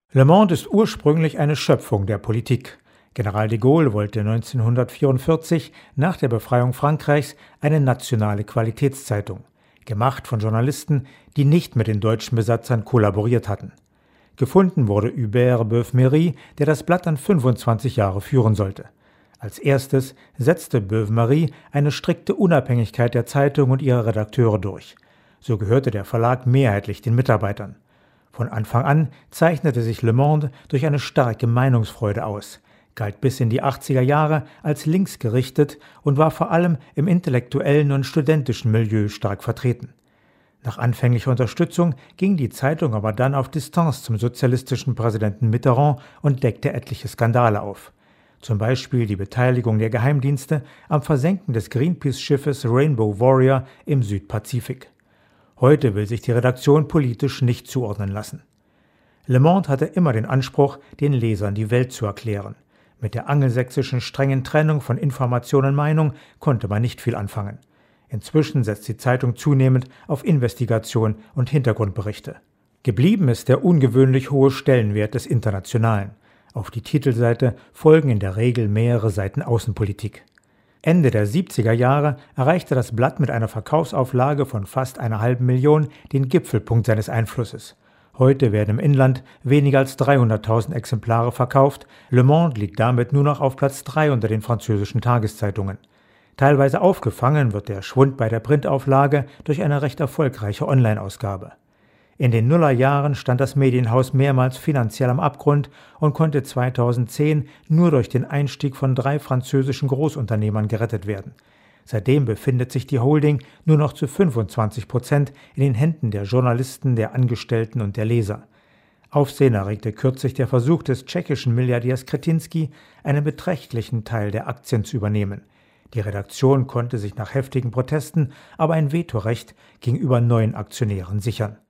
Le Monde ist ursprünglich eine Schöpfung der Politik. General de Gaulle wollte 1944 nach der Befreiung Frankreichs eine nationale Qualitätszeitung, gemacht von Journalisten, die nicht mit den deutschen Besatzern kollaboriert hatten. Gefunden wurde Hubert Boeuf-Méry, der das Blatt dann 25 Jahre führen sollte. Als erstes setzte Boeuf-Méry eine strikte Unabhängigkeit der Zeitung und ihrer Redakteure durch. So gehörte der Verlag mehrheitlich den Mitarbeitern. Von Anfang an zeichnete sich Le Monde durch eine starke Meinungsfreude aus, galt bis in die 80er Jahre als linksgerichtet und war vor allem im intellektuellen und studentischen Milieu stark vertreten. Nach anfänglicher Unterstützung ging die Zeitung aber dann auf Distanz zum sozialistischen Präsidenten Mitterrand und deckte etliche Skandale auf. Zum Beispiel die Beteiligung der Geheimdienste am Versenken des Greenpeace-Schiffes Rainbow Warrior im Südpazifik. Heute will sich die Redaktion politisch nicht zuordnen lassen. Le Monde hatte immer den Anspruch, den Lesern die Welt zu erklären. Mit der angelsächsischen strengen Trennung von Information und Meinung konnte man nicht viel anfangen. Inzwischen setzt die Zeitung zunehmend auf Investigation und Hintergrundberichte. Geblieben ist der ungewöhnlich hohe Stellenwert des Internationalen. Auf die Titelseite folgen in der Regel mehrere Seiten Außenpolitik. Ende der 70er Jahre erreichte das Blatt mit einer Verkaufsauflage von fast 1,5 Million den Gipfelpunkt seines Einflusses. Heute werden im Inland weniger als 300.000 Exemplare verkauft. Le Monde liegt damit nur noch auf Platz 3 unter den französischen Tageszeitungen. Teilweise aufgefangen wird der Schwund bei der Printauflage durch eine recht erfolgreiche Online-Ausgabe. In den Nullerjahren stand das Medienhaus mehrmals finanziell am Abgrund und konnte 2010 nur durch den Einstieg von 3 französischen Großunternehmern gerettet werden. Seitdem befindet sich die Holding nur noch zu 25% in den Händen der Journalisten, der Angestellten und der Leser. Aufsehen erregte kürzlich der Versuch des tschechischen Milliardärs Křetínský, einen beträchtlichen Teil der Aktien zu übernehmen. Die Redaktion konnte sich nach heftigen Protesten aber ein Vetorecht gegenüber neuen Aktionären sichern.